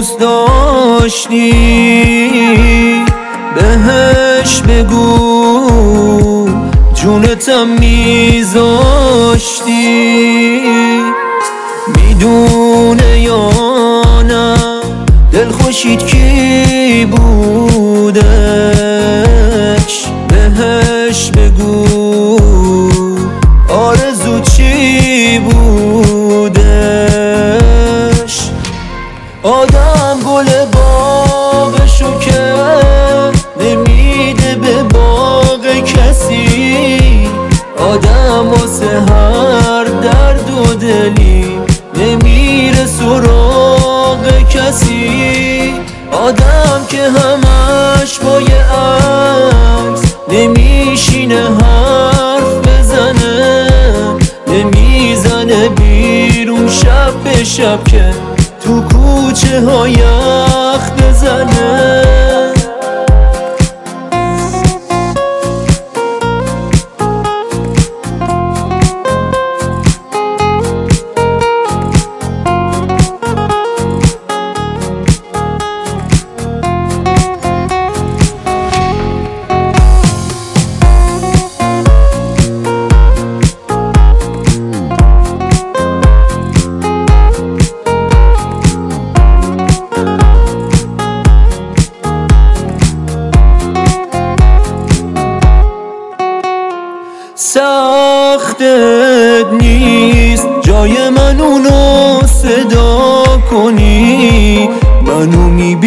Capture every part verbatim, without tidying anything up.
دوست داشتی بهش بگو جونتم میذاشتی. میدونه یا نه دل خوشید کی بودش بهش بگو آرزو چی بودش. آدم گل باغشو که نمیده به باغ کسی، آدم واسه هر درد و دلی نمیره سراغ کسی. آدم که همش با یه عکس نمیشینه حرف بزنه، نمیزنه بیرون شب به شب که تو کوچه ها یخ بزنه. سختت نیست جای من اونو صدا کنی، منو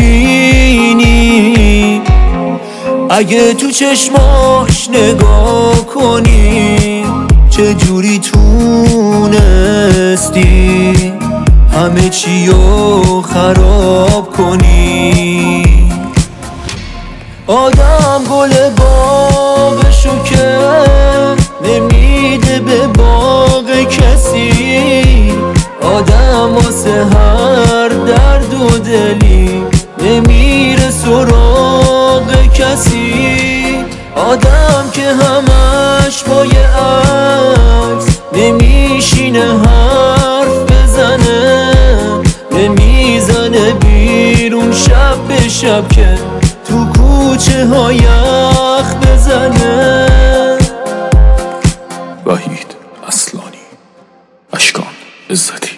میبینی اگه تو چشماش نگاه کنی، چجوری تونستی همه چیو خراب کنی. آدم گل باغشو که نمیده به باغ کسی، آدم واسه هر درد و دلی نمیره سراغ کسی. آدم که همش با یه عکس نمیشینه حرف بزنه، نمیزنه بیرون شب به شب که تو کوچه ها یخ بزنه. وحید اصلانی، اشکان عزتی.